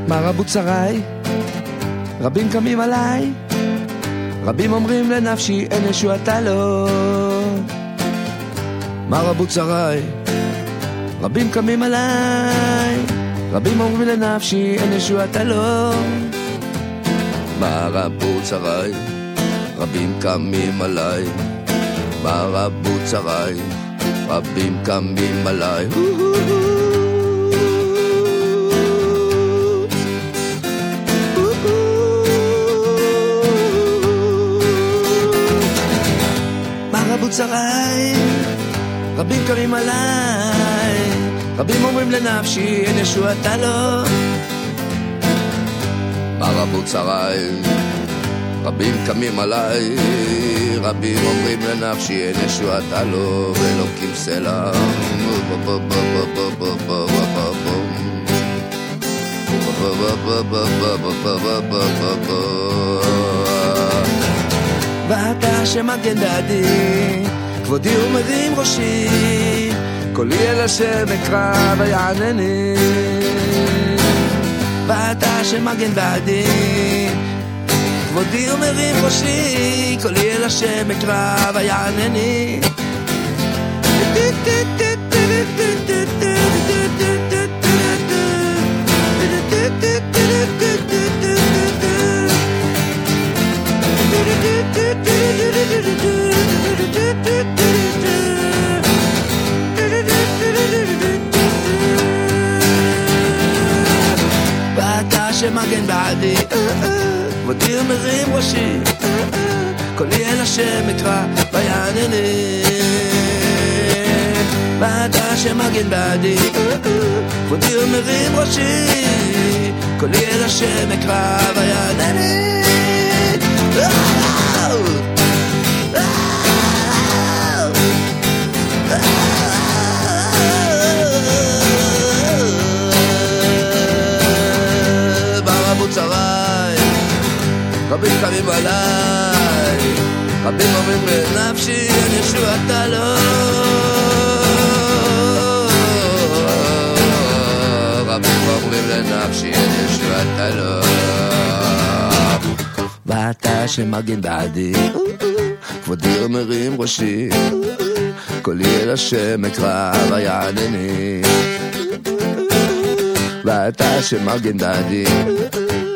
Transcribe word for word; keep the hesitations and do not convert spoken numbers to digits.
מה רבו צרי, רבים קמים עליי, רבים אומרים לנפשי אין ישועתה לו. מה רבו צרי, רבים קמים עליי, רבים אומרים לנפשי אין ישועתה לו. מה רבו צרי, רבים קמים עליי, מה רבו צרי, רבים קמים עליי. מה רבו צרי, רבים קמים עליי, רבים אומרים לנפשי אין ישועתה לו. מה רבו צרי, רבים קמים עליי, רבים אומרים לנפשי אין ישועתה לו, ואלוקים סלע. ואתה שמגן בעדי, כבודי ומרים ראשי, קולי אל השם אקרא ויענני. ואתה שמגן בעדי, כבודי ומרים ראשי, קולי אל השם אקרא ויענני. ואתה שמגן בעדי, כבודי ומרים ראשי, קולי אל השם אקרא ויענני. ואתה שמגן בעדי, כבודי ומרים ראשי, קולי אל השם אקרא ויענני. ברבו צרי, רבים קמים עליי, רבים אומרים לנפשי אין ישועתה לו. רבים אומרים לנפשי אין ישועתה לו. ואתה שמגן בעדי, כבודי ומרים ראשי, קולי אל השם אקרא ויענני. ואתה שמגן בעדי,